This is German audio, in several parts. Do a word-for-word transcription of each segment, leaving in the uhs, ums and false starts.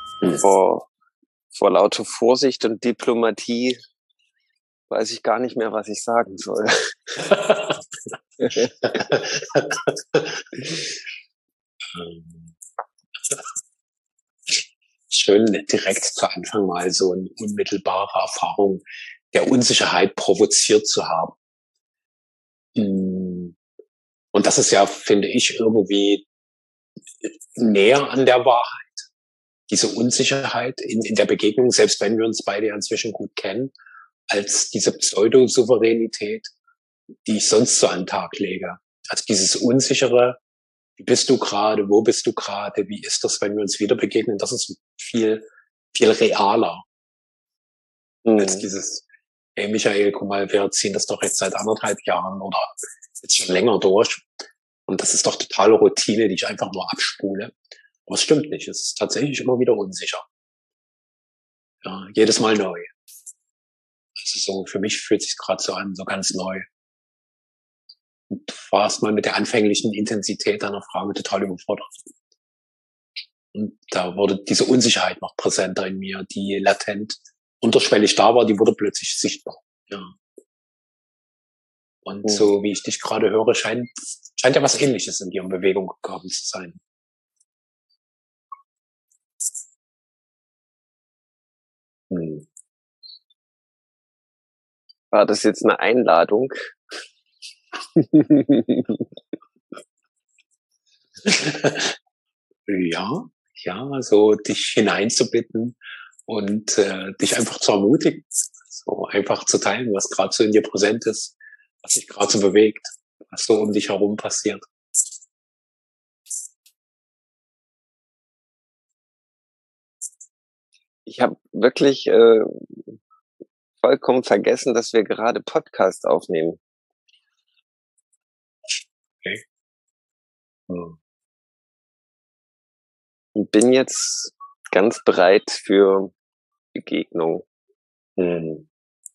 vor, vor lauter Vorsicht und Diplomatie weiß ich gar nicht mehr, was ich sagen soll. Schön, direkt zu Anfang mal so eine unmittelbare Erfahrung der Unsicherheit provoziert zu haben. Und das ist ja, finde ich, irgendwie näher an der Wahrheit. Diese Unsicherheit in, in der Begegnung, selbst wenn wir uns beide inzwischen gut kennen, als diese Pseudo-Souveränität, die ich sonst so an den Tag lege. Also dieses Unsichere, wie bist du gerade, wo bist du gerade, wie ist das, wenn wir uns wieder begegnen, das ist viel, viel realer mhm. als dieses, hey Michael, guck mal, wir ziehen das doch jetzt seit anderthalb Jahren oder jetzt schon länger durch und das ist doch totale Routine, die ich einfach nur abspule. Aber es stimmt nicht, es ist tatsächlich immer wieder unsicher. Ja, jedes Mal neu. Also so, für mich fühlt es sich gerade so an, so ganz neu. Und war erst mal mit der anfänglichen Intensität deiner Frage total überfordert. Und da wurde diese Unsicherheit noch präsenter in mir, die latent unterschwellig da war, die wurde plötzlich sichtbar. Ja. Und ja. So wie ich dich gerade höre, scheint, scheint ja was Ähnliches in dir in Bewegung gekommen zu sein. Hm. War das jetzt eine Einladung? ja, ja, so dich hineinzubitten und äh, dich einfach zu ermutigen, so einfach zu teilen, was gerade so in dir präsent ist, was dich gerade so bewegt, was so um dich herum passiert. Ich habe wirklich äh, vollkommen vergessen, dass wir gerade Podcast aufnehmen. Okay. Hm. Und bin jetzt ganz bereit für Begegnung. Hm.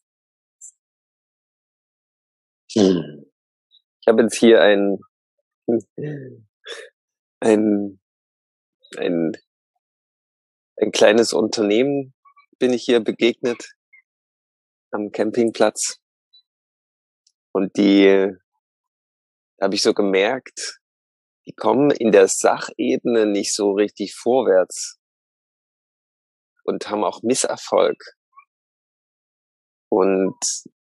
Hm. Ich habe jetzt hier ein ein ein ein kleines Unternehmen bin ich hier begegnet am Campingplatz und die habe ich so gemerkt, die kommen in der Sachebene nicht so richtig vorwärts und haben auch Misserfolg. Und,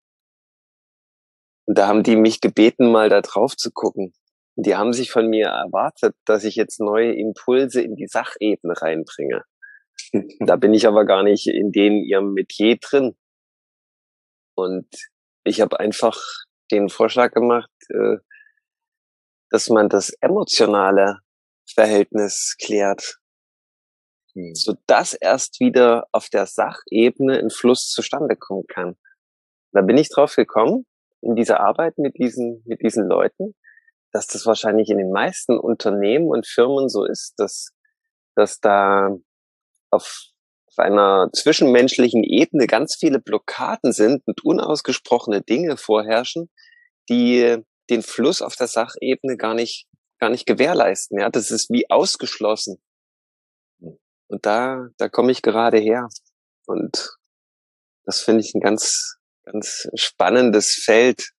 und da haben die mich gebeten, mal da drauf zu gucken. Und die haben sich von mir erwartet, dass ich jetzt neue Impulse in die Sachebene reinbringe. Da bin ich aber gar nicht in denen ihrem Metier drin. Und ich habe einfach den Vorschlag gemacht, äh, dass man das emotionale Verhältnis klärt, hm. sodass erst wieder auf der Sachebene ein Fluss zustande kommen kann. Da bin ich drauf gekommen, in dieser Arbeit mit diesen, mit diesen Leuten, dass das wahrscheinlich in den meisten Unternehmen und Firmen so ist, dass, dass da auf, auf einer zwischenmenschlichen Ebene ganz viele Blockaden sind und unausgesprochene Dinge vorherrschen, die den Fluss auf der Sachebene gar nicht, gar nicht gewährleisten. Ja, das ist wie ausgeschlossen. Und da, da komme ich gerade her. Und das finde ich ein ganz, ganz spannendes Feld.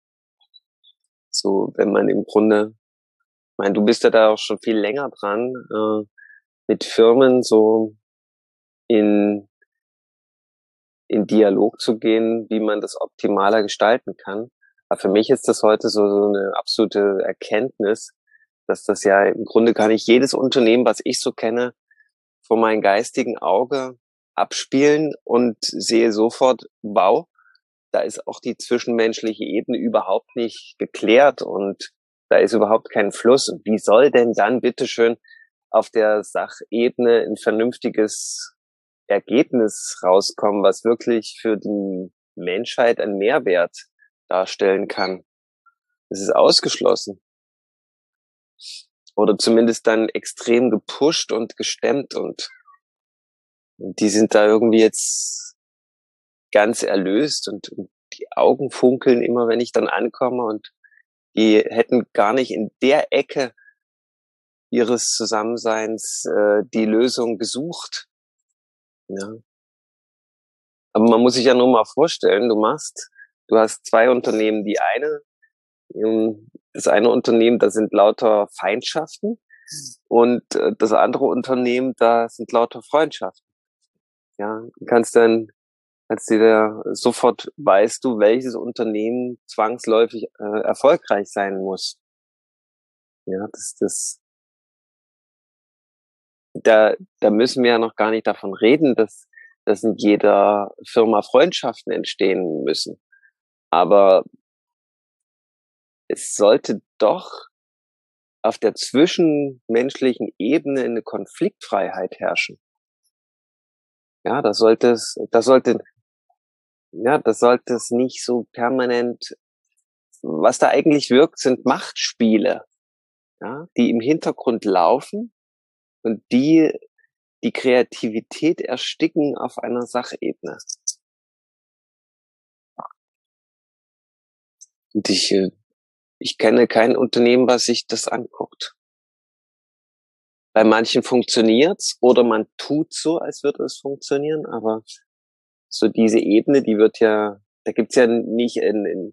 So, wenn man im Grunde, ich meine, du bist ja da auch schon viel länger dran, äh, mit Firmen so in, in Dialog zu gehen, wie man das optimaler gestalten kann. Aber für mich ist das heute so, so eine absolute Erkenntnis, dass das ja im Grunde kann ich jedes Unternehmen, was ich so kenne, vor meinem geistigen Auge abspielen und sehe sofort, wow, da ist auch die zwischenmenschliche Ebene überhaupt nicht geklärt und da ist überhaupt kein Fluss. Und wie soll denn dann bitteschön auf der Sachebene ein vernünftiges Ergebnis rauskommen, was wirklich für die Menschheit einen Mehrwert darstellen kann? Es ist ausgeschlossen. Oder zumindest dann extrem gepusht und gestemmt und, und die sind da irgendwie jetzt ganz erlöst und, und die Augen funkeln immer, wenn ich dann ankomme und die hätten gar nicht in der Ecke ihres Zusammenseins äh, die Lösung gesucht. Ja. Aber man muss sich ja nur mal vorstellen, du machst, du hast zwei Unternehmen, die eine, ähm, das eine Unternehmen, da sind lauter Feindschaften und äh, das andere Unternehmen, da sind lauter Freundschaften. Ja, du kannst dann, als dir da sofort weißt du, welches Unternehmen zwangsläufig äh, erfolgreich sein muss. Ja, das, das, da, da müssen wir ja noch gar nicht davon reden, dass, dass in jeder Firma Freundschaften entstehen müssen. Aber es sollte doch auf der zwischenmenschlichen Ebene eine Konfliktfreiheit herrschen. Ja, das sollte es, das sollte, ja, das sollte es nicht so permanent, was da eigentlich wirkt, sind Machtspiele, ja, die im Hintergrund laufen und die die Kreativität ersticken auf einer Sachebene. Und ich, ich kenne kein Unternehmen, was sich das anguckt. Bei manchen funktioniert's oder man tut so, als würde es funktionieren, aber so diese Ebene, die wird ja, da gibt's ja nicht in, in,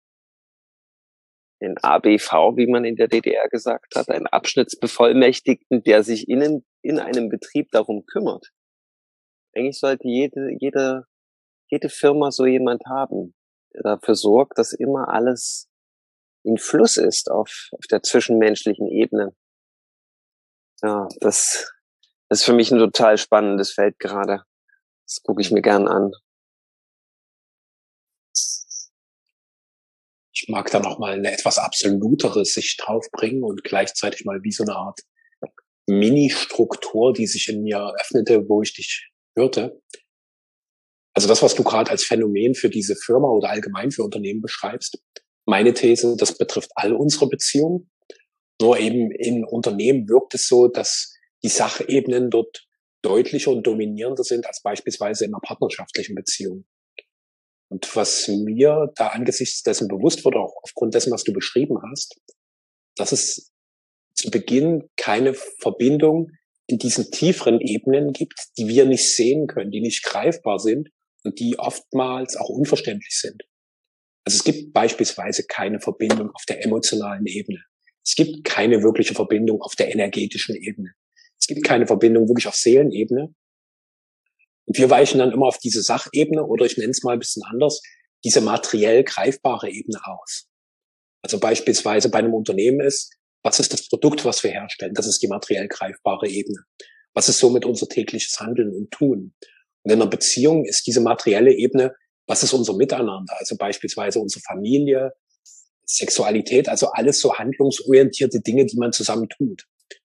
in A B V, wie man in der D D R gesagt hat, einen Abschnittsbevollmächtigten, der sich in, in einem Betrieb darum kümmert. Eigentlich sollte jede, jede, jede Firma so jemand haben, der dafür sorgt, dass immer alles in Fluss ist auf, auf der zwischenmenschlichen Ebene. Ja, das, das ist für mich ein total spannendes Feld gerade. Das gucke ich mir gern an. Ich mag da noch mal eine etwas absolutere Sicht draufbringen und gleichzeitig mal wie so eine Art Mini-Struktur, die sich in mir öffnete, wo ich dich hörte. Also das, was du gerade als Phänomen für diese Firma oder allgemein für Unternehmen beschreibst, meine These, das betrifft all unsere Beziehungen. Nur eben in Unternehmen wirkt es so, dass die Sachebenen dort deutlicher und dominierender sind als beispielsweise in einer partnerschaftlichen Beziehung. Und was mir da angesichts dessen bewusst wurde, auch aufgrund dessen, was du beschrieben hast, dass es zu Beginn keine Verbindung in diesen tieferen Ebenen gibt, die wir nicht sehen können, die nicht greifbar sind und die oftmals auch unverständlich sind. Also es gibt beispielsweise keine Verbindung auf der emotionalen Ebene. Es gibt keine wirkliche Verbindung auf der energetischen Ebene. Es gibt keine Verbindung wirklich auf Seelenebene. Und wir weichen dann immer auf diese Sachebene oder ich nenne es mal ein bisschen anders, diese materiell greifbare Ebene aus. Also beispielsweise bei einem Unternehmen ist, was ist das Produkt, was wir herstellen? Das ist die materiell greifbare Ebene. Was ist somit unser tägliches Handeln und Tun? Und in einer Beziehung ist diese materielle Ebene, was ist unser Miteinander? Also beispielsweise unsere Familie, Sexualität, also alles so handlungsorientierte Dinge, die man zusammen tut.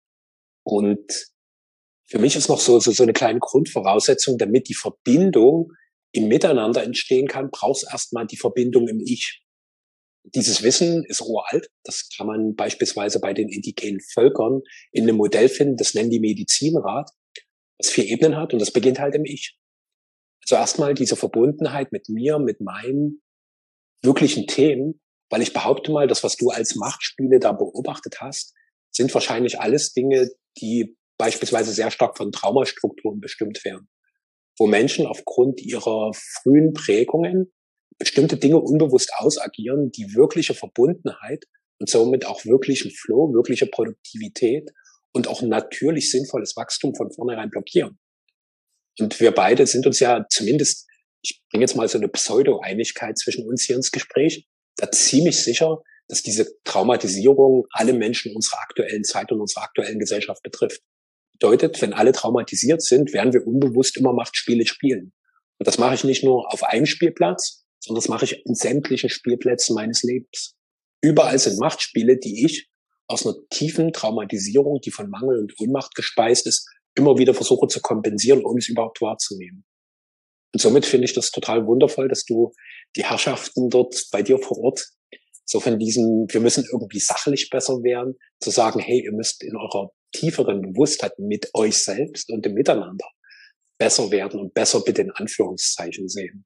Und für mich ist noch so, so, so eine kleine Grundvoraussetzung, damit die Verbindung im Miteinander entstehen kann, brauchst erstmal die Verbindung im Ich. Dieses Wissen ist uralt. Das kann man beispielsweise bei den indigenen Völkern in einem Modell finden, das nennen die Medizinrat, das vier Ebenen hat und das beginnt halt im Ich. Also erstmal diese Verbundenheit mit mir, mit meinen wirklichen Themen, weil ich behaupte mal, das, was du als Machtspiele da beobachtet hast, sind wahrscheinlich alles Dinge, die beispielsweise sehr stark von Traumastrukturen bestimmt werden, wo Menschen aufgrund ihrer frühen Prägungen bestimmte Dinge unbewusst ausagieren, die wirkliche Verbundenheit und somit auch wirklichen Flow, wirkliche Produktivität und auch natürlich sinnvolles Wachstum von vornherein blockieren. Und wir beide sind uns ja zumindest, ich bringe jetzt mal so eine Pseudo-Einigkeit zwischen uns hier ins Gespräch, da ziemlich sicher, dass diese Traumatisierung alle Menschen unserer aktuellen Zeit und unserer aktuellen Gesellschaft betrifft. Bedeutet, wenn alle traumatisiert sind, werden wir unbewusst immer Machtspiele spielen. Und das mache ich nicht nur auf einem Spielplatz, sondern das mache ich in sämtlichen Spielplätzen meines Lebens. Überall sind Machtspiele, die ich aus einer tiefen Traumatisierung, die von Mangel und Ohnmacht gespeist ist, immer wieder versuche zu kompensieren, um es überhaupt wahrzunehmen. Und somit finde ich das total wundervoll, dass du die Herrschaften dort bei dir vor Ort so von diesem, wir müssen irgendwie sachlich besser werden, zu sagen, hey, ihr müsst in eurer tieferen Bewusstheit mit euch selbst und im Miteinander besser werden und besser bitte in Anführungszeichen sehen.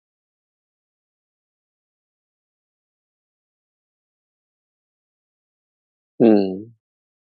Hm.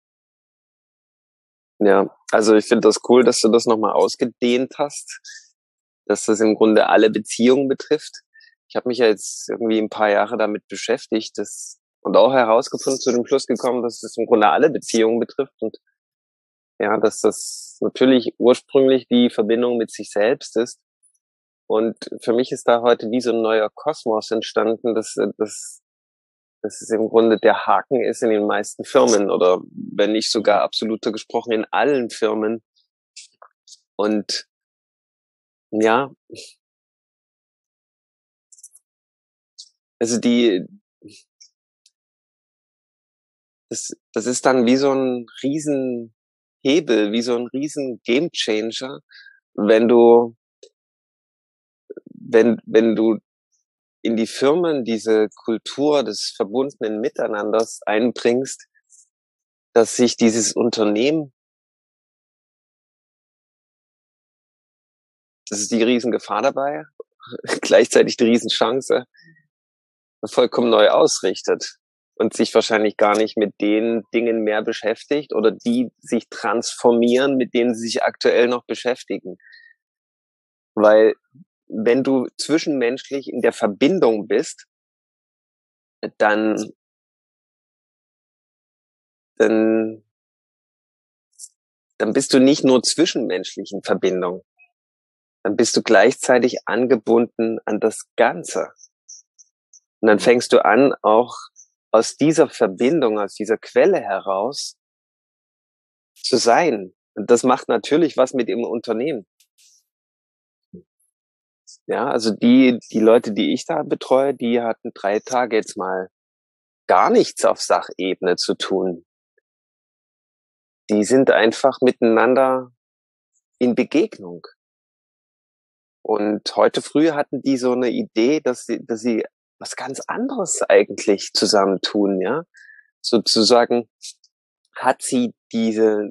Ja, also ich finde das cool, dass du das nochmal ausgedehnt hast. dass das im Grunde alle Beziehungen betrifft. Ich habe mich ja jetzt irgendwie ein paar Jahre damit beschäftigt, das, und auch herausgefunden, zu dem Schluss gekommen, dass das im Grunde alle Beziehungen betrifft und ja, dass das natürlich ursprünglich die Verbindung mit sich selbst ist. Und für mich ist da heute wie so ein neuer Kosmos entstanden, dass, dass, dass es im Grunde der Haken ist in den meisten Firmen oder wenn nicht sogar absoluter gesprochen in allen Firmen. Und ja, also die, das, das ist dann wie so ein Riesenhebel, wie so ein riesen Gamechanger, wenn du, wenn, wenn du in die Firmen diese Kultur des verbundenen Miteinanders einbringst, dass sich dieses Unternehmen, das ist die Riesengefahr dabei, gleichzeitig die Riesenchance, vollkommen neu ausrichtet und sich wahrscheinlich gar nicht mit den Dingen mehr beschäftigt oder die sich transformieren, mit denen sie sich aktuell noch beschäftigen. Weil wenn du zwischenmenschlich in der Verbindung bist, dann, dann, dann bist du nicht nur zwischenmenschlich in Verbindung, dann bist du gleichzeitig angebunden an das Ganze. Und dann fängst du an, auch aus dieser Verbindung, aus dieser Quelle heraus zu sein. Und das macht natürlich was mit dem Unternehmen. Ja, also die, die Leute, die ich da betreue, die hatten drei Tage jetzt mal gar nichts auf Sachebene zu tun. Die sind einfach miteinander in Begegnung. Und heute früh hatten die so eine Idee, dass sie, dass sie was ganz anderes eigentlich zusammentun, ja. Sozusagen hat sie diese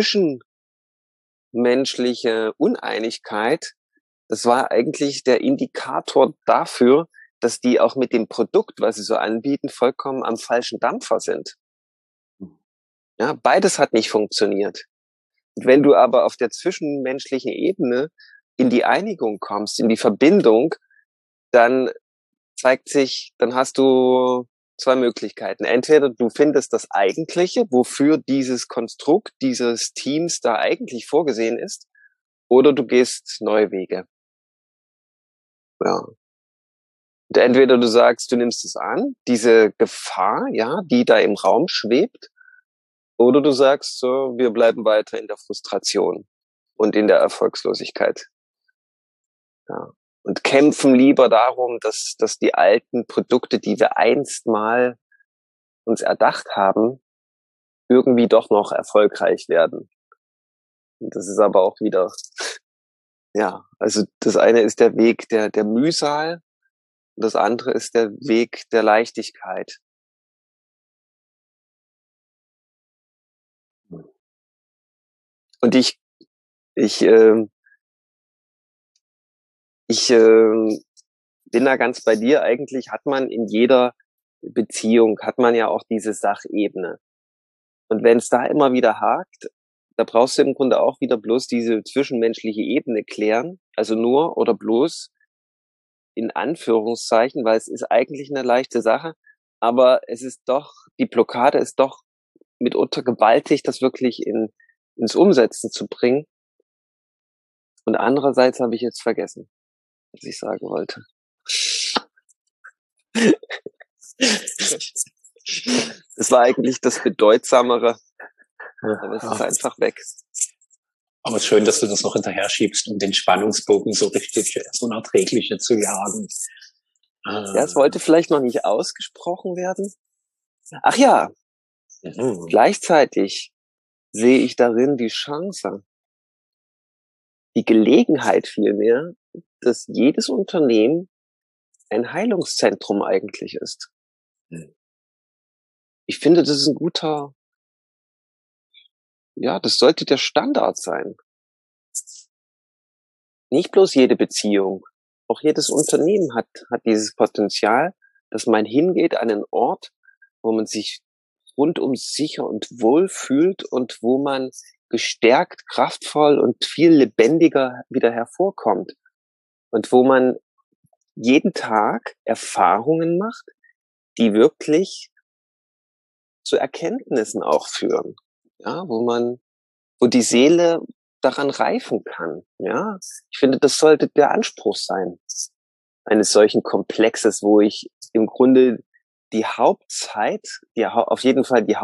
zwischenmenschliche Uneinigkeit, das war eigentlich der Indikator dafür, dass die auch mit dem Produkt, was sie so anbieten, vollkommen am falschen Dampfer sind. Ja, beides hat nicht funktioniert. Wenn du aber auf der zwischenmenschlichen Ebene in die Einigung kommst, in die Verbindung, dann zeigt sich, dann hast du zwei Möglichkeiten. Entweder du findest das Eigentliche, wofür dieses Konstrukt dieses Teams da eigentlich vorgesehen ist, oder du gehst neue Wege. Ja. Und entweder du sagst, du nimmst es an, diese Gefahr, ja, die da im Raum schwebt, oder du sagst, so, wir bleiben weiter in der Frustration und in der Erfolgslosigkeit. Ja. Und kämpfen lieber darum, dass, dass die alten Produkte, die wir einst mal uns erdacht haben, irgendwie doch noch erfolgreich werden. Und das ist aber auch wieder, ja, also das eine ist der Weg der, der Mühsal, und das andere ist der Weg der Leichtigkeit. Und ich, ich, äh, ich äh, bin da ganz bei dir. Eigentlich hat man in jeder Beziehung, hat man ja auch diese Sachebene. Und wenn es da immer wieder hakt, da brauchst du im Grunde auch wieder bloß diese zwischenmenschliche Ebene klären. Also nur oder bloß in Anführungszeichen, weil es ist eigentlich eine leichte Sache. Aber es ist doch, die Blockade ist doch mitunter gewaltig, das wirklich in, ins Umsetzen zu bringen. Und andererseits habe ich jetzt vergessen, was ich sagen wollte. Es war eigentlich das Bedeutsamere, aber es ist einfach weg. Aber es ist schön, dass du das noch hinterher schiebst, um den Spannungsbogen so richtig, so unerträgliche zu jagen. Ja, es wollte vielleicht noch nicht ausgesprochen werden. Ach ja, mhm. Gleichzeitig sehe ich darin die Chance, die Gelegenheit vielmehr, dass jedes Unternehmen ein Heilungszentrum eigentlich ist. Ich finde, das ist ein guter, ja, das sollte der Standard sein. Nicht bloß jede Beziehung, auch jedes Unternehmen hat, hat dieses Potenzial, dass man hingeht an einen Ort, wo man sich rundum sicher und wohl fühlt und wo man gestärkt, kraftvoll und viel lebendiger wieder hervorkommt. und wo man jeden Tag Erfahrungen macht, die wirklich zu Erkenntnissen auch führen, ja, wo man, wo die Seele daran reifen kann, ja. Ich finde, das sollte der Anspruch sein eines solchen Komplexes, wo ich im Grunde die Hauptzeit, die, auf jeden Fall die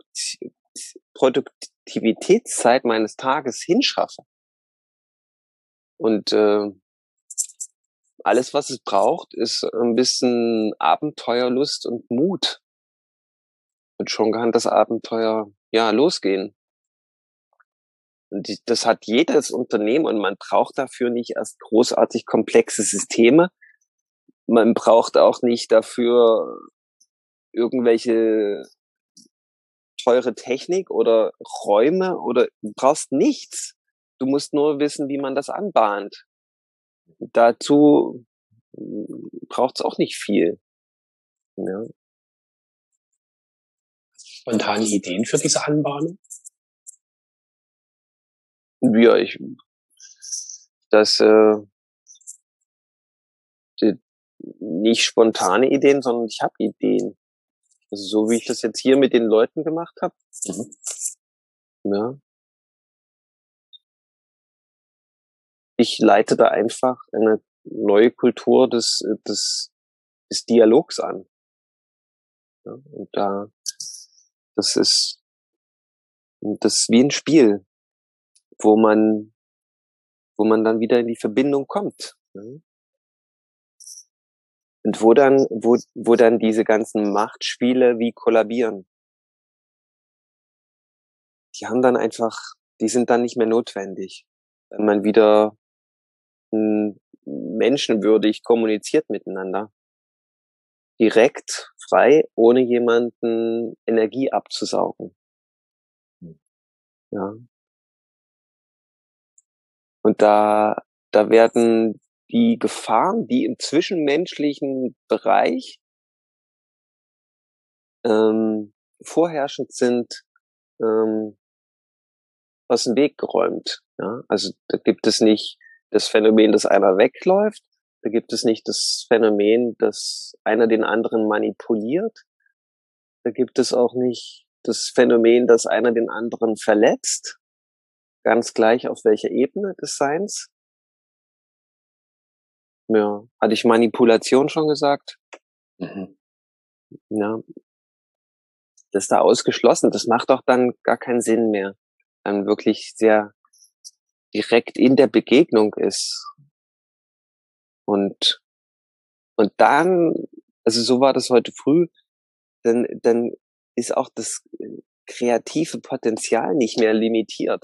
Hauptproduktivitätszeit meines Tages hinschaffe. Und äh, alles, was es braucht, ist ein bisschen Abenteuerlust und Mut. Und schon kann das Abenteuer ja losgehen. Und die, das hat jedes Unternehmen und man braucht dafür nicht erst großartig komplexe Systeme. Man braucht auch nicht dafür irgendwelche teure Technik oder Räume oder du brauchst nichts. Du musst nur wissen, wie man das anbahnt. Dazu braucht es auch nicht viel. Ja. Spontane Ideen für diese Anbahnung? Ja, ich das äh, die, nicht spontane Ideen, sondern ich habe Ideen. Also so wie ich das jetzt hier mit den Leuten gemacht habe. Mhm. Ja. Ich leite da einfach eine neue Kultur des, des, des Dialogs an. Ja, und da, das ist, das ist wie ein Spiel, wo man, wo man dann wieder in die Verbindung kommt. Ja. Und wo dann, wo, wo dann diese ganzen Machtspiele wie kollabieren. Die haben dann einfach, die sind dann nicht mehr notwendig. Wenn man wieder m, menschenwürdig kommuniziert miteinander. Direkt, frei, ohne jemanden Energie abzusaugen. Ja. Und da, da werden die Gefahren, die im zwischenmenschlichen Bereich ähm, vorherrschend sind, ähm, aus dem Weg geräumt. Ja? Also da gibt es nicht das Phänomen, dass einer wegläuft, da gibt es nicht das Phänomen, dass einer den anderen manipuliert, da gibt es auch nicht das Phänomen, dass einer den anderen verletzt, ganz gleich auf welcher Ebene des Seins. Ja, hatte ich Manipulation schon gesagt? Mhm. Ja, das ist da ausgeschlossen. Das macht doch dann gar keinen Sinn mehr. Dann wirklich sehr direkt in der Begegnung ist. Und, und dann, also so war das heute früh, dann, dann ist auch das kreative Potenzial nicht mehr limitiert.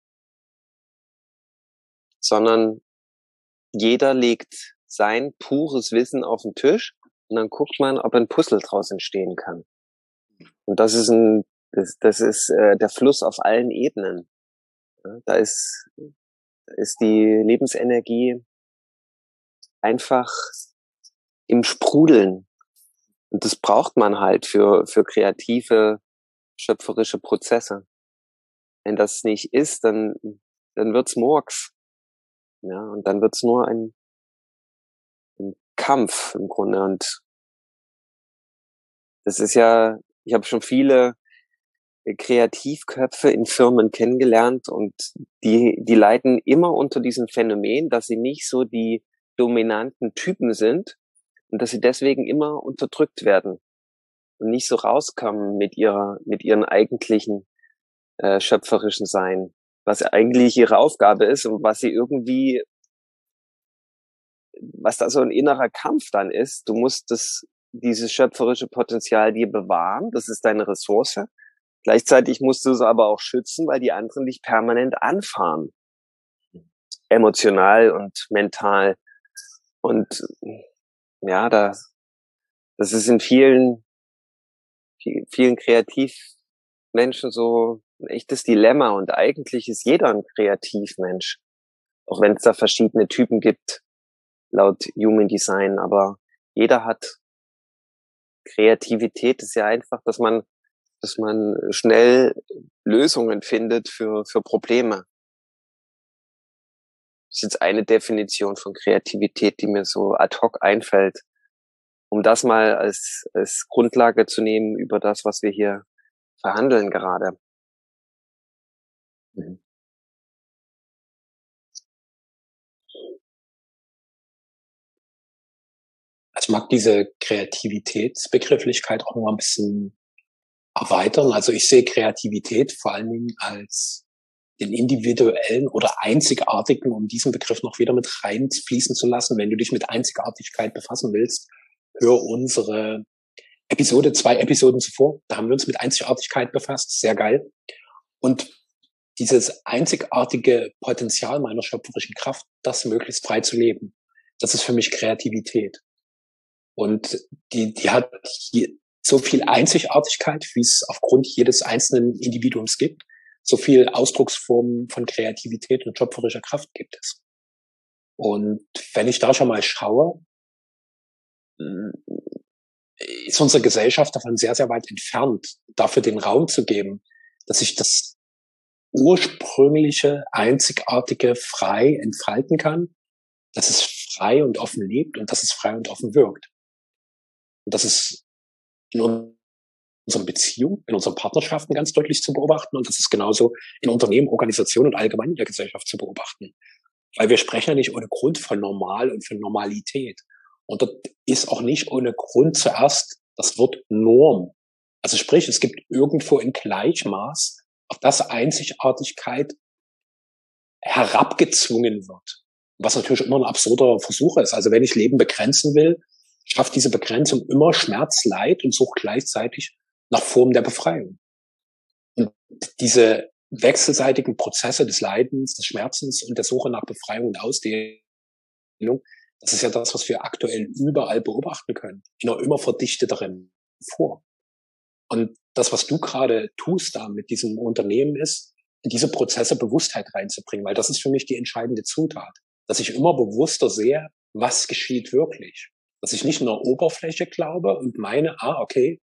Sondern jeder legt sein pures Wissen auf den Tisch und dann guckt man, ob ein Puzzle draus entstehen kann. Und das ist ein, das, das ist äh, der Fluss auf allen Ebenen. Ja, da ist, da ist die Lebensenergie einfach im Sprudeln. Und das braucht man halt für, für kreative, schöpferische Prozesse. Wenn das nicht ist, dann, dann wird's Murks. Ja, und dann wird's nur ein, ein Kampf im Grunde. Und das ist ja, ich habe schon viele Kreativköpfe in Firmen kennengelernt und die, die leiden immer unter diesem Phänomen, dass sie nicht so die dominanten Typen sind und dass sie deswegen immer unterdrückt werden und nicht so rauskommen mit ihrer, mit ihren eigentlichen äh, schöpferischen Sein, was eigentlich ihre Aufgabe ist und was sie irgendwie, was da so ein innerer Kampf dann ist. Du musst das, dieses schöpferische Potenzial dir bewahren, das ist deine Ressource. Gleichzeitig musst du es aber auch schützen, weil die anderen dich permanent anfahren. Emotional und mental. Und ja, da, das ist in vielen, vielen Kreativmenschen so ein echtes Dilemma. Und eigentlich ist jeder ein Kreativmensch. Auch wenn es da verschiedene Typen gibt, laut Human Design. Aber jeder hat Kreativität, ist ja einfach, dass man dass man schnell Lösungen findet für, für Probleme. Das ist jetzt eine Definition von Kreativität, die mir so ad hoc einfällt, um das mal als, als Grundlage zu nehmen über das, was wir hier verhandeln gerade. Mhm. Also ich mag diese Kreativitätsbegrifflichkeit auch noch mal ein bisschen erweitern. Also ich sehe Kreativität vor allen Dingen als den individuellen oder einzigartigen, um diesen Begriff noch wieder mit reinfließen zu lassen. Wenn du dich mit Einzigartigkeit befassen willst, hör unsere Episode, zwei Episoden zuvor. Da haben wir uns mit Einzigartigkeit befasst. Sehr geil. Und dieses einzigartige Potenzial meiner schöpferischen Kraft, das möglichst frei zu leben, das ist für mich Kreativität. Und die, die hat hier so viel Einzigartigkeit, wie es aufgrund jedes einzelnen Individuums gibt. So viel Ausdrucksformen von Kreativität und schöpferischer Kraft gibt es. Und wenn ich da schon mal schaue, ist unsere Gesellschaft davon sehr, sehr weit entfernt, dafür den Raum zu geben, dass sich das ursprüngliche, einzigartige frei entfalten kann, dass es frei und offen lebt und dass es frei und offen wirkt. Und das ist in unseren Beziehungen, in unseren Partnerschaften ganz deutlich zu beobachten und das ist genauso in Unternehmen, Organisationen und allgemein in der Gesellschaft zu beobachten. Weil wir sprechen ja nicht ohne Grund von Normal und von Normalität. Und dort ist auch nicht ohne Grund zuerst das Wort Norm. Also sprich, es gibt irgendwo in Gleichmaß, auf das Einzigartigkeit herabgezwungen wird. Was natürlich immer ein absurder Versuch ist. Also wenn ich Leben begrenzen will, schafft diese Begrenzung immer Schmerz, Leid und sucht gleichzeitig nach Formen der Befreiung. Und diese wechselseitigen Prozesse des Leidens, des Schmerzens und der Suche nach Befreiung und Ausdehnung, das ist ja das, was wir aktuell überall beobachten können, in einer immer verdichteteren Form. Und das, was du gerade tust da mit diesem Unternehmen ist, in diese Prozesse Bewusstheit reinzubringen, weil das ist für mich die entscheidende Zutat, dass ich immer bewusster sehe, was geschieht wirklich. Dass ich nicht nur Oberfläche glaube und meine, ah, okay,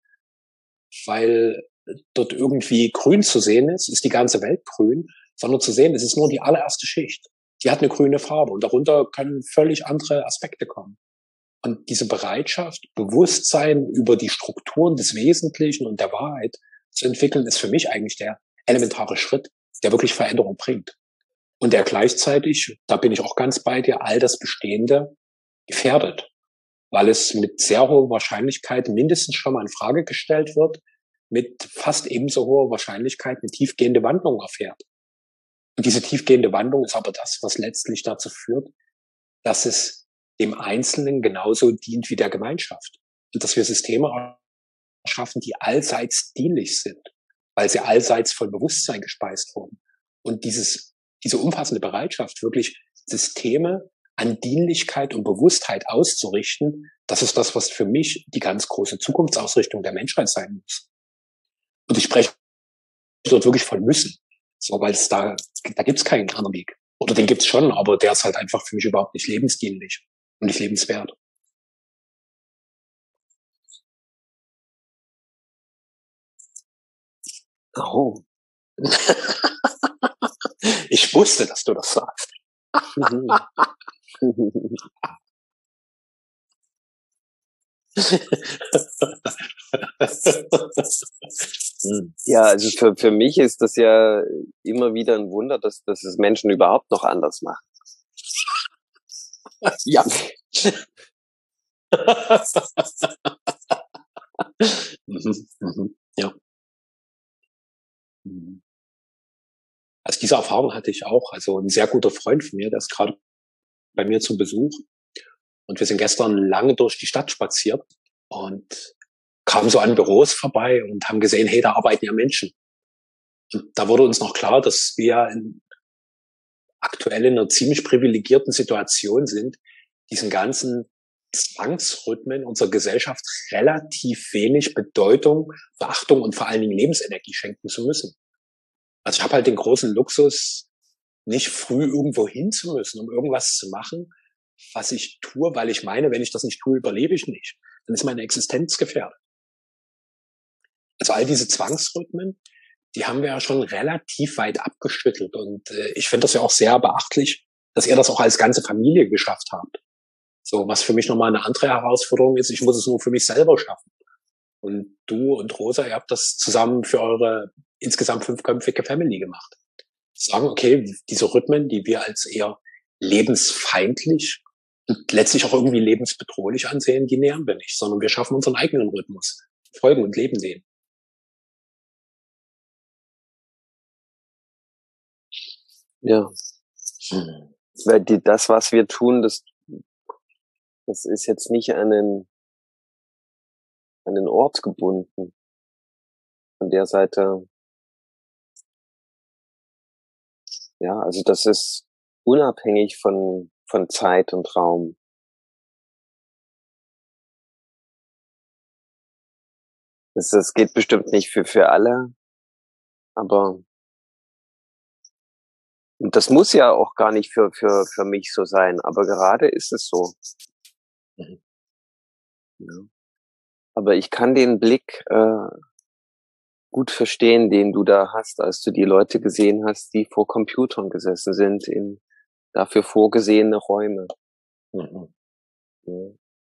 weil dort irgendwie grün zu sehen ist, ist die ganze Welt grün, sondern zu sehen, es ist nur die allererste Schicht. Die hat eine grüne Farbe und darunter können völlig andere Aspekte kommen. Und diese Bereitschaft, Bewusstsein über die Strukturen des Wesentlichen und der Wahrheit zu entwickeln, ist für mich eigentlich der elementare Schritt, der wirklich Veränderung bringt. Und der gleichzeitig, da bin ich auch ganz bei dir, all das Bestehende gefährdet, weil es mit sehr hoher Wahrscheinlichkeit mindestens schon mal in Frage gestellt wird, mit fast ebenso hoher Wahrscheinlichkeit eine tiefgehende Wandlung erfährt. Und diese tiefgehende Wandlung ist aber das, was letztlich dazu führt, dass es dem Einzelnen genauso dient wie der Gemeinschaft. Und dass wir Systeme schaffen, die allseits dienlich sind, weil sie allseits von Bewusstsein gespeist wurden. Und dieses, diese umfassende Bereitschaft, wirklich Systeme an Dienlichkeit und Bewusstheit auszurichten, das ist das, was für mich die ganz große Zukunftsausrichtung der Menschheit sein muss. Und ich spreche dort wirklich von müssen, so, weil es da, da gibt's keinen anderen Weg. Oder den gibt's schon, aber der ist halt einfach für mich überhaupt nicht lebensdienlich und nicht lebenswert. Oh. Ich wusste, dass du das sagst. Ja, also für, für mich ist das ja immer wieder ein Wunder, dass, dass es Menschen überhaupt noch anders machen. Ja. mhm, mhm, ja. Also diese Erfahrung hatte ich auch. Also ein sehr guter Freund von mir, der ist gerade bei mir zu Besuch. Und wir sind gestern lange durch die Stadt spaziert und kamen so an Büros vorbei und haben gesehen, hey, da arbeiten ja Menschen. Und da wurde uns noch klar, dass wir in, aktuell in einer ziemlich privilegierten Situation sind, diesen ganzen Zwangsrhythmen unserer Gesellschaft relativ wenig Bedeutung, Beachtung und vor allen Dingen Lebensenergie schenken zu müssen. Also ich habe halt den großen Luxus, nicht früh irgendwo hin zu müssen, um irgendwas zu machen, was ich tue, weil ich meine, wenn ich das nicht tue, überlebe ich nicht. Dann ist meine Existenz gefährdet. Also all diese Zwangsrhythmen, die haben wir ja schon relativ weit abgeschüttelt. Und äh, ich finde das ja auch sehr beachtlich, dass ihr das auch als ganze Familie geschafft habt. So, was für mich nochmal eine andere Herausforderung ist, ich muss es nur für mich selber schaffen. Und du und Rosa, ihr habt das zusammen für eure insgesamt fünfköpfige Family gemacht. Sagen, okay, diese Rhythmen, die wir als eher lebensfeindlich und letztlich auch irgendwie lebensbedrohlich ansehen, die nähern wir nicht, sondern wir schaffen unseren eigenen Rhythmus, folgen und leben den. Ja. Hm. Weil die, das, was wir tun, das, das ist jetzt nicht an einen, an den Ort gebunden. Von der Seite, ja, also das ist unabhängig von, von Zeit und Raum. Das, das geht bestimmt nicht für, für alle, aber und das muss ja auch gar nicht für, für, für mich so sein, aber gerade ist es so. Mhm. Ja. Aber ich kann den Blick äh, gut verstehen, den du da hast, als du die Leute gesehen hast, die vor Computern gesessen sind, in dafür vorgesehene Räume. Mhm. Ja.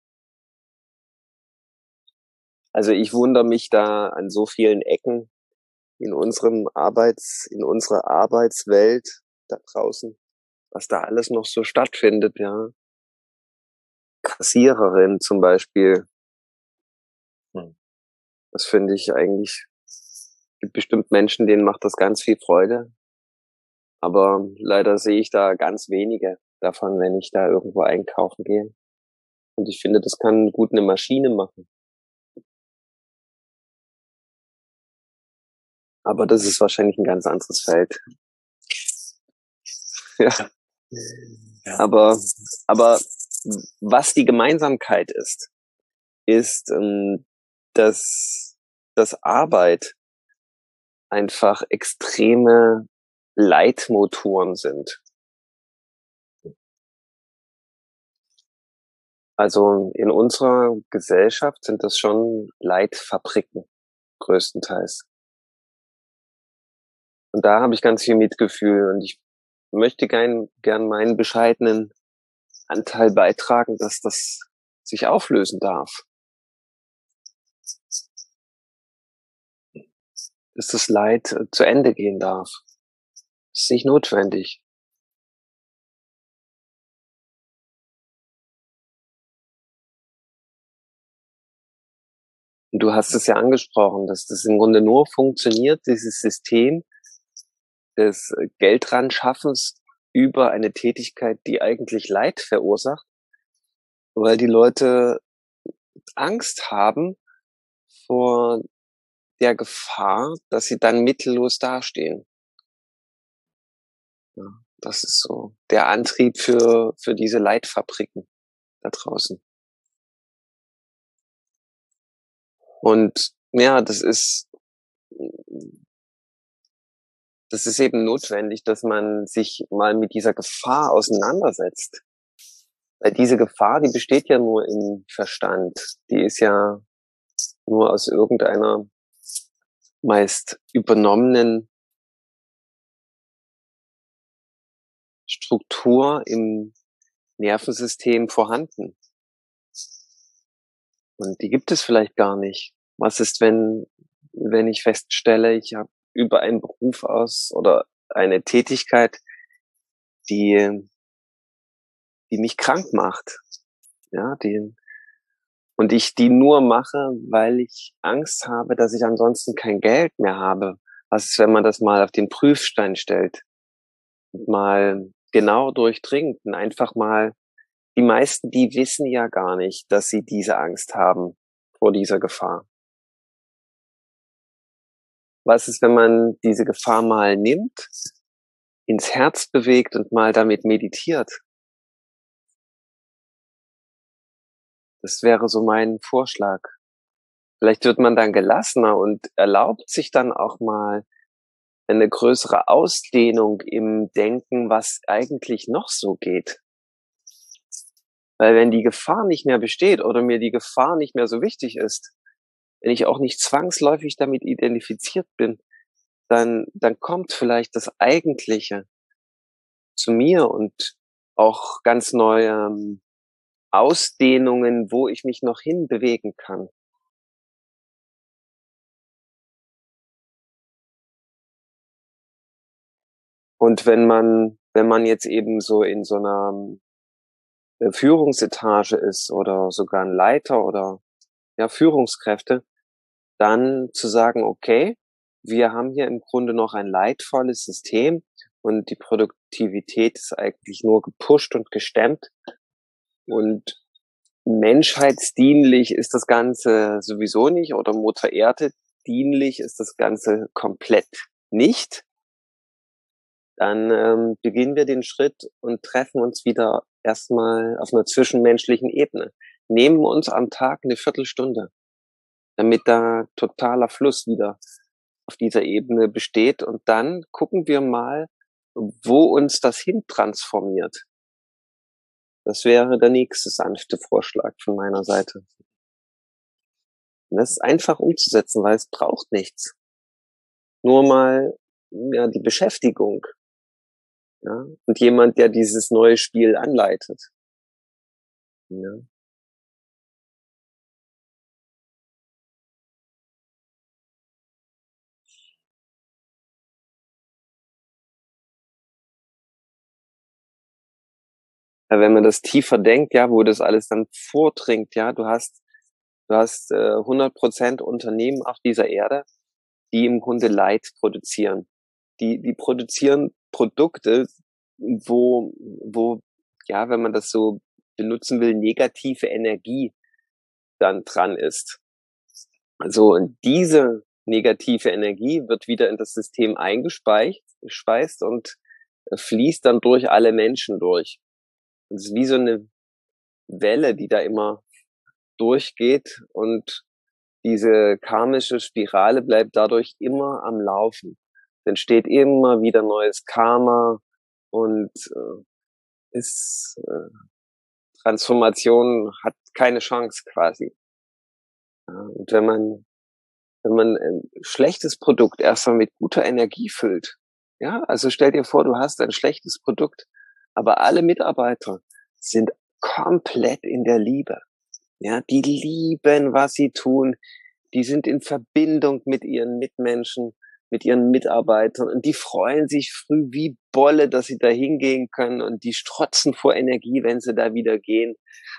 Also ich wundere mich da an so vielen Ecken in unserem Arbeits, in unserer Arbeitswelt da draußen, was da alles noch so stattfindet, ja. Kassiererin zum Beispiel. Das finde ich eigentlich, gibt bestimmt Menschen, denen macht das ganz viel Freude. Aber leider sehe ich da ganz wenige davon, wenn ich da irgendwo einkaufen gehe. Und ich finde, das kann gut eine Maschine machen. Aber das ist wahrscheinlich ein ganz anderes Feld. Ja. Ja. Aber, aber was die Gemeinsamkeit ist, ist, ähm, dass, dass Arbeit einfach extreme Leitmotoren sind. Also in unserer Gesellschaft sind das schon Leitfabriken, größtenteils. Und da habe ich ganz viel Mitgefühl und ich möchte gern, gern meinen bescheidenen Anteil beitragen, dass das sich auflösen darf. Dass das Leid zu Ende gehen darf. Das ist nicht notwendig. Und du hast es ja angesprochen, dass das im Grunde nur funktioniert, dieses System des Geldranschaffens über eine Tätigkeit, die eigentlich Leid verursacht, weil die Leute Angst haben vor der Gefahr, dass sie dann mittellos dastehen. Ja, das ist so der Antrieb für, für diese Leitfabriken da draußen. Und ja, das ist, das ist eben notwendig, dass man sich mal mit dieser Gefahr auseinandersetzt. Weil diese Gefahr, die besteht ja nur im Verstand. Die ist ja nur aus irgendeiner meist übernommenen Struktur im Nervensystem vorhanden. Und die gibt es vielleicht gar nicht. Was ist, wenn, wenn ich feststelle, ich habe über einen Beruf aus oder eine Tätigkeit, die, die mich krank macht, ja, die, und ich die nur mache, weil ich Angst habe, dass ich ansonsten kein Geld mehr habe. Was ist, wenn man das mal auf den Prüfstein stellt und mal genau durchdringt und einfach mal, die meisten, die wissen ja gar nicht, dass sie diese Angst haben vor dieser Gefahr. Was ist, wenn man diese Gefahr mal nimmt, ins Herz bewegt und mal damit meditiert? Das wäre so mein Vorschlag. Vielleicht wird man dann gelassener und erlaubt sich dann auch mal eine größere Ausdehnung im Denken, was eigentlich noch so geht. Weil wenn die Gefahr nicht mehr besteht oder mir die Gefahr nicht mehr so wichtig ist, wenn ich auch nicht zwangsläufig damit identifiziert bin, dann, dann kommt vielleicht das Eigentliche zu mir und auch ganz neue ähm, Ausdehnungen, wo ich mich noch hinbewegen kann. Und wenn man, wenn man jetzt eben so in so einer äh, Führungsetage ist oder sogar ein Leiter oder ja, Führungskräfte, dann zu sagen, okay, wir haben hier im Grunde noch ein leidvolles System und die Produktivität ist eigentlich nur gepusht und gestemmt und menschheitsdienlich ist das Ganze sowieso nicht oder Mutter Erde dienlich ist das Ganze komplett nicht. Dann ähm, beginnen wir den Schritt und treffen uns wieder erstmal auf einer zwischenmenschlichen Ebene. Nehmen uns am Tag eine Viertelstunde, damit da totaler Fluss wieder auf dieser Ebene besteht. Und dann gucken wir mal, wo uns das hin transformiert. Das wäre der nächste sanfte Vorschlag von meiner Seite. Und das ist einfach umzusetzen, weil es braucht nichts. Nur mal ja die Beschäftigung. Ja, und jemand, der dieses neue Spiel anleitet. Ja. Ja, wenn man das tiefer denkt, ja, wo das alles dann vordringt, ja, du hast, du hast äh, hundert Prozent Unternehmen auf dieser Erde, die im Grunde Leid produzieren. Die, die produzieren Produkte, wo, wo, ja, wenn man das so benutzen will, negative Energie dann dran ist. Also, und diese negative Energie wird wieder in das System eingespeist und fließt dann durch alle Menschen durch. Es ist wie so eine Welle, die da immer durchgeht und diese karmische Spirale bleibt dadurch immer am Laufen. Es entsteht immer wieder neues Karma und äh, ist äh, Transformation hat keine Chance quasi. Ja, und wenn man wenn man ein schlechtes Produkt erstmal mit guter Energie füllt, ja, also stell dir vor, du hast ein schlechtes Produkt, aber alle Mitarbeiter sind komplett in der Liebe. Ja, die lieben, was sie tun. Die sind in Verbindung mit ihren Mitmenschen, mit ihren Mitarbeitern und die freuen sich früh wie Bolle, dass sie da hingehen können und die strotzen vor Energie, wenn sie da wieder gehen.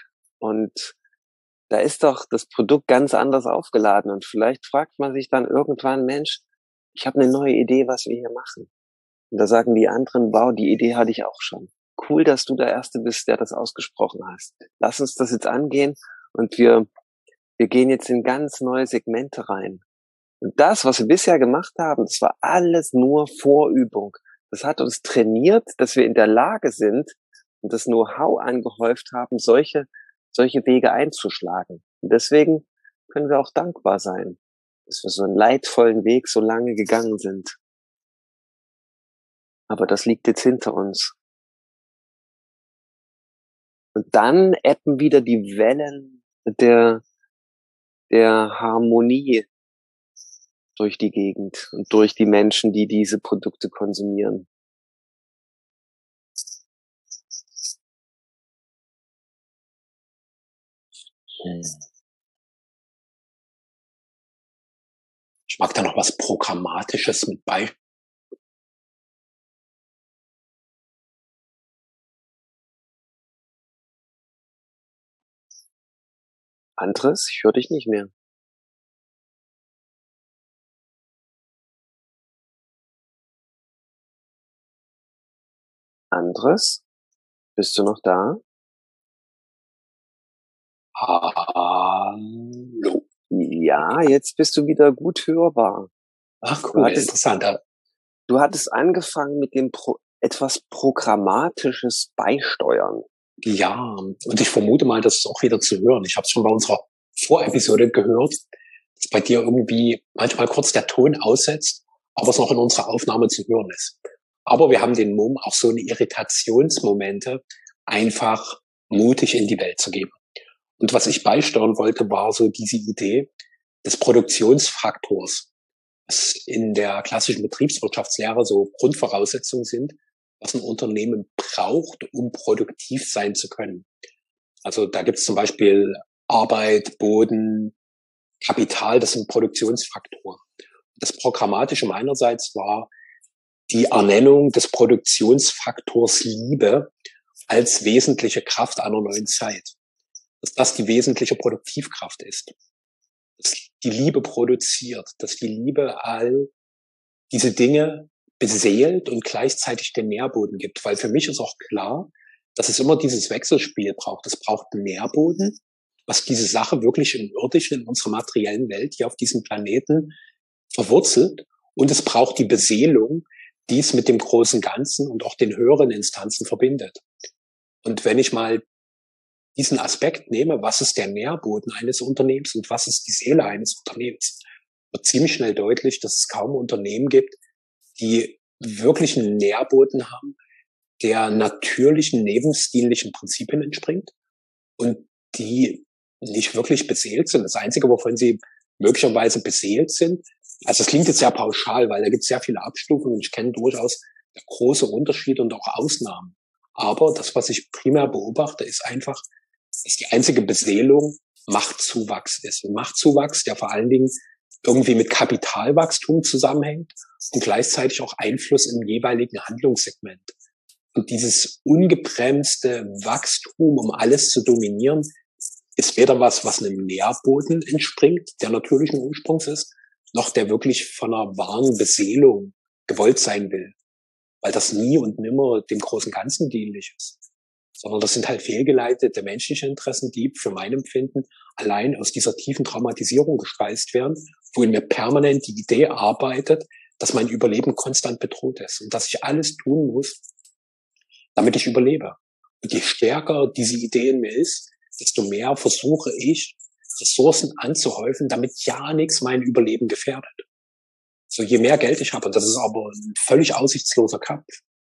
Und da ist doch das Produkt ganz anders aufgeladen und vielleicht fragt man sich dann irgendwann, Mensch, ich habe eine neue Idee, was wir hier machen. Und da sagen die anderen, wow, die Idee hatte ich auch schon. Cool, dass du der Erste bist, der das ausgesprochen hast. Lass uns das jetzt angehen und wir, wir gehen jetzt in ganz neue Segmente rein. Und das, was wir bisher gemacht haben, das war alles nur Vorübung. Das hat uns trainiert, dass wir in der Lage sind und das Know-how angehäuft haben, solche, solche Wege einzuschlagen. Und deswegen können wir auch dankbar sein, dass wir so einen leidvollen Weg so lange gegangen sind. Aber das liegt jetzt hinter uns. Und dann ebben wieder die Wellen der, der Harmonie durch die Gegend und durch die Menschen, die diese Produkte konsumieren. Ich mag da noch was Programmatisches mit bei. Andres, ich höre dich nicht mehr. Andres, bist du noch da? Hallo. Ja, jetzt bist du wieder gut hörbar. Ach cool, hattest, interessant. Du hattest angefangen mit dem Pro etwas Programmatisches beisteuern. Ja, und ich vermute mal, das ist auch wieder zu hören. Ich habe es schon bei unserer Vorepisode gehört, dass bei dir irgendwie manchmal kurz der Ton aussetzt, aber es noch in unserer Aufnahme zu hören ist. Aber wir haben den Mumm, auch so eine Irritationsmomente einfach mutig in die Welt zu geben. Und was ich beisteuern wollte, war so diese Idee des Produktionsfaktors, was in der klassischen Betriebswirtschaftslehre so Grundvoraussetzungen sind, was ein Unternehmen braucht, um produktiv sein zu können. Also da gibt es zum Beispiel Arbeit, Boden, Kapital, das sind Produktionsfaktoren. Das Programmatische meinerseits war die Ernennung des Produktionsfaktors Liebe als wesentliche Kraft einer neuen Zeit. Dass das die wesentliche Produktivkraft ist. Dass die Liebe produziert, dass die Liebe all diese Dinge beseelt und gleichzeitig den Nährboden gibt. Weil für mich ist auch klar, dass es immer dieses Wechselspiel braucht. Es braucht einen Nährboden, was diese Sache wirklich im Irdischen, in unserer materiellen Welt hier auf diesem Planeten verwurzelt. Und es braucht die Beseelung, die es mit dem großen Ganzen und auch den höheren Instanzen verbindet. Und wenn ich mal diesen Aspekt nehme, was ist der Nährboden eines Unternehmens und was ist die Seele eines Unternehmens, wird ziemlich schnell deutlich, dass es kaum Unternehmen gibt, die wirklich einen Nährboden haben, der natürlichen, lebensdienlichen Prinzipien entspringt und die nicht wirklich beseelt sind. Das Einzige, wovon sie möglicherweise beseelt sind, also es klingt jetzt sehr pauschal, weil da gibt es sehr viele Abstufungen. Ich kenne durchaus große Unterschiede und auch Ausnahmen. Aber das, was ich primär beobachte, ist einfach, dass die einzige Beseelung Machtzuwachs ist. Und Machtzuwachs, der vor allen Dingen irgendwie mit Kapitalwachstum zusammenhängt und gleichzeitig auch Einfluss im jeweiligen Handlungssegment. Und dieses ungebremste Wachstum, um alles zu dominieren, ist weder was, was einem Nährboden entspringt, der natürlichen Ursprungs ist, noch der wirklich von einer wahren Beseelung gewollt sein will. Weil das nie und nimmer dem großen Ganzen dienlich ist. Sondern das sind halt fehlgeleitete menschliche Interessen, die für mein Empfinden allein aus dieser tiefen Traumatisierung gespeist werden, wo in mir permanent die Idee arbeitet, dass mein Überleben konstant bedroht ist und dass ich alles tun muss, damit ich überlebe. Und je stärker diese Idee in mir ist, desto mehr versuche ich, Ressourcen anzuhäufen, damit ja nichts mein Überleben gefährdet. So, je mehr Geld ich habe, und das ist aber ein völlig aussichtsloser Kampf.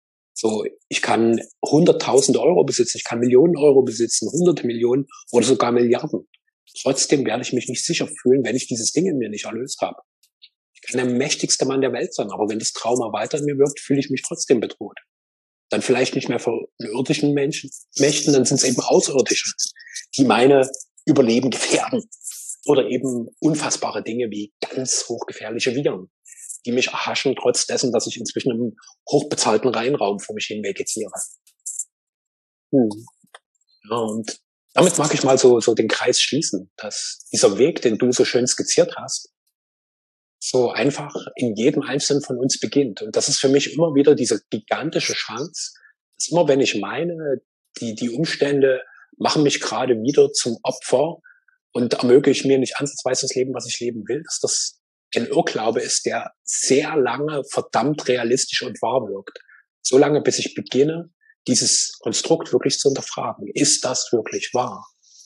So, ich kann hunderttausende Euro besitzen, ich kann Millionen Euro besitzen, hunderte Millionen oder sogar Milliarden. Trotzdem werde ich mich nicht sicher fühlen, wenn ich dieses Ding in mir nicht erlöst habe. Ich kann der mächtigste Mann der Welt sein, aber wenn das Trauma weiter in mir wirkt, fühle ich mich trotzdem bedroht. Dann vielleicht nicht mehr von irdischen Menschen, Mächten, dann sind es eben Außerirdische, die meine Überleben gefährden. Oder eben unfassbare Dinge wie ganz hochgefährliche Viren, die mich erhaschen, trotz dessen, dass ich inzwischen im hochbezahlten Reihenraum vor mich hin vegetiere. Hm. Ja, und damit mag ich mal so, so den Kreis schließen, dass dieser Weg, den du so schön skizziert hast, so einfach in jedem Einzelnen von uns beginnt. Und das ist für mich immer wieder diese gigantische Chance, dass immer wenn ich meine, die, die Umstände machen mich gerade wieder zum Opfer und ermöglichen mir nicht ansatzweise das Leben, was ich leben will, dass das ein Irrglaube ist, der sehr lange verdammt realistisch und wahr wirkt. So lange, bis ich beginne, dieses Konstrukt wirklich zu hinterfragen. Ist das wirklich wahr?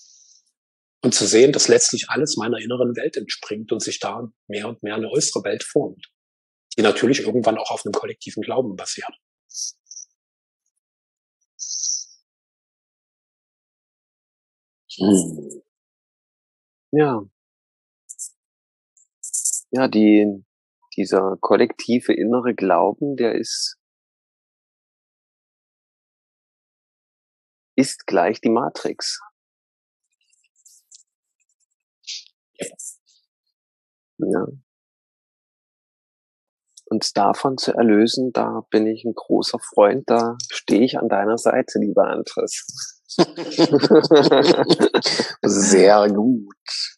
Und zu sehen, dass letztlich alles meiner inneren Welt entspringt und sich da mehr und mehr eine äußere Welt formt, die natürlich irgendwann auch auf einem kollektiven Glauben basiert. Hm. Ja. Ja, die, dieser kollektive innere Glauben, der ist, ist gleich die Matrix. Ja. Uns davon zu erlösen, da bin ich ein großer Freund, da stehe ich an deiner Seite, lieber Andres. Sehr gut.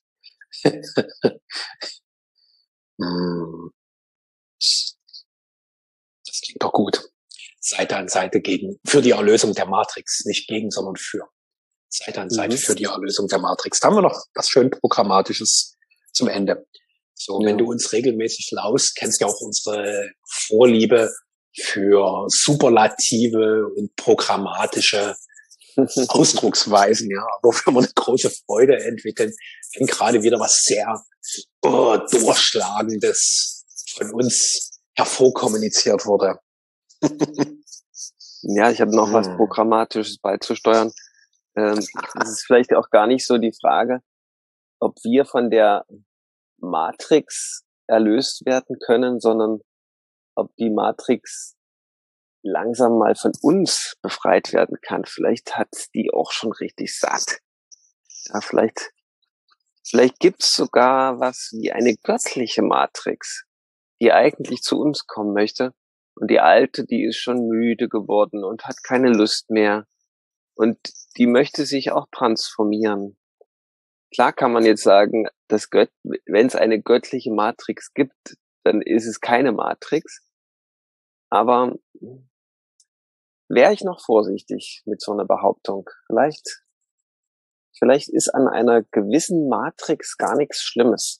Das klingt doch gut. Seite an Seite gegen, für die Erlösung der Matrix, nicht gegen, sondern für. Seite an Seite mhm. für die Erlösung der Matrix. Da haben wir noch was schön Programmatisches zum Ende. So, ja. Wenn du uns regelmäßig laust, kennst du ja auch unsere Vorliebe für Superlative und programmatische Ausdrucksweisen, ja, wofür wir eine große Freude entwickeln, wenn gerade wieder was sehr oh, Durchschlagendes von uns hervorkommuniziert wurde. Ja, ich habe noch hm. was Programmatisches beizusteuern. Ähm, das ist vielleicht auch gar nicht so die Frage, ob wir von der Matrix erlöst werden können, sondern ob die Matrix langsam mal von uns befreit werden kann. Vielleicht hat die auch schon richtig satt. Ja, vielleicht, vielleicht gibt's sogar was wie eine göttliche Matrix, die eigentlich zu uns kommen möchte. Und die alte, die ist schon müde geworden und hat keine Lust mehr. Und die möchte sich auch transformieren. Klar kann man jetzt sagen, dass Gött, wenn es eine göttliche Matrix gibt, dann ist es keine Matrix. Aber wäre ich noch vorsichtig mit so einer Behauptung. Vielleicht, vielleicht ist an einer gewissen Matrix gar nichts Schlimmes.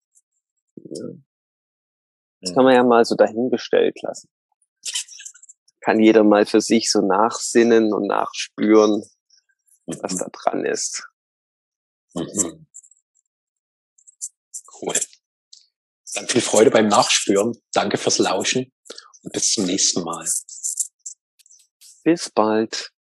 Das kann man ja mal so dahingestellt lassen. Kann jeder mal für sich so nachsinnen und nachspüren, was da dran ist. Mhm. Cool. Dann viel Freude beim Nachspüren. Danke fürs Lauschen und bis zum nächsten Mal. Bis bald.